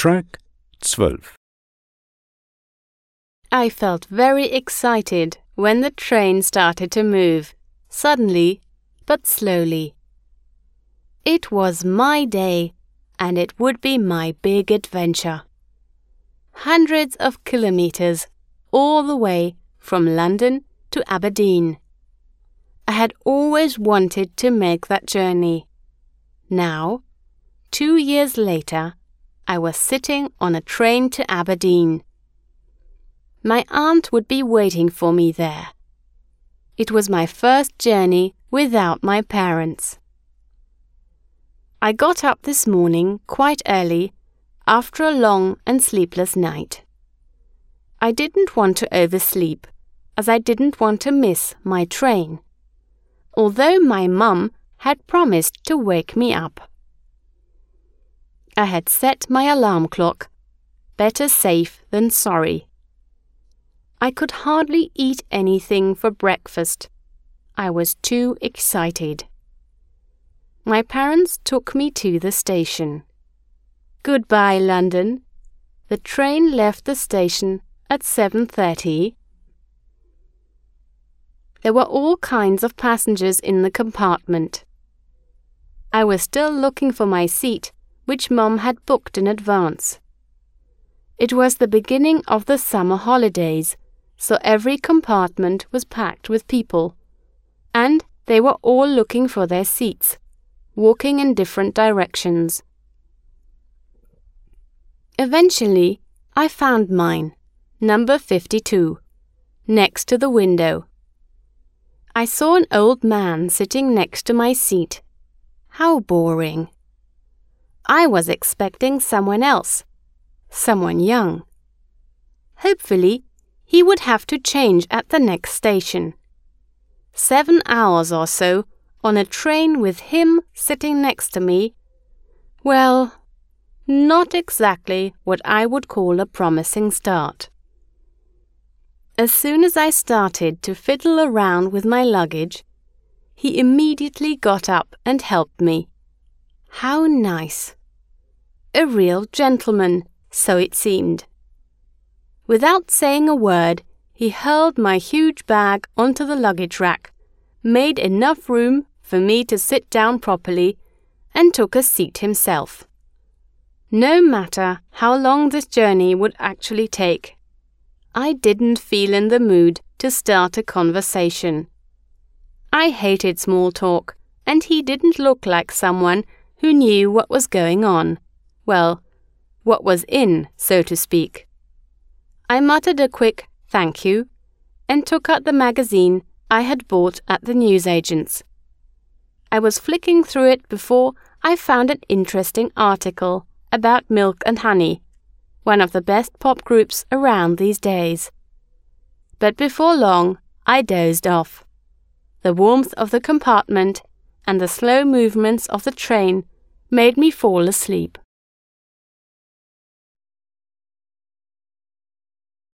Track 12. I felt very excited when the train started to move, suddenly but slowly. It was my day, and it would be my big adventure. Hundreds of kilometers, all the way from London to Aberdeen. I had always wanted to make that journey. Now, 2 years later, I was sitting on a train to Aberdeen. My aunt would be waiting for me there. It was my first journey without my parents. I got up this morning quite early after a long and sleepless night. I didn't want to oversleep, as I didn't want to miss my train, although my mum had promised to wake me up. I had set my alarm clock, better safe than sorry. I could hardly eat anything for breakfast. I was too excited. My parents took me to the station. Goodbye, London. The train left the station at 7:30. There were all kinds of passengers in the compartment. I was still looking for my seat, which Mum had booked in advance. It was the beginning of the summer holidays, so every compartment was packed with people, and they were all looking for their seats, walking in different directions. Eventually, I found mine, number 52, next to the window. I saw an old man sitting next to my seat. How boring. I was expecting someone else, someone young. Hopefully, he would have to change at the next station. 7 hours or so on a train with him sitting next to me. Well, not exactly what I would call a promising start. As soon as I started to fiddle around with my luggage, he immediately got up and helped me. How nice. A real gentleman, so it seemed. Without saying a word, he hurled my huge bag onto the luggage rack, made enough room for me to sit down properly, and took a seat himself. No matter how long this journey would actually take, I didn't feel in the mood to start a conversation. I hated small talk, and he didn't look like someone who knew what was going on. Well, what was in, so to speak. I muttered a quick thank you and took out the magazine I had bought at the newsagent's. I was flicking through it before I found an interesting article about Milk and Honey, one of the best pop groups around these days. But before long, I dozed off. The warmth of the compartment and the slow movements of the train made me fall asleep.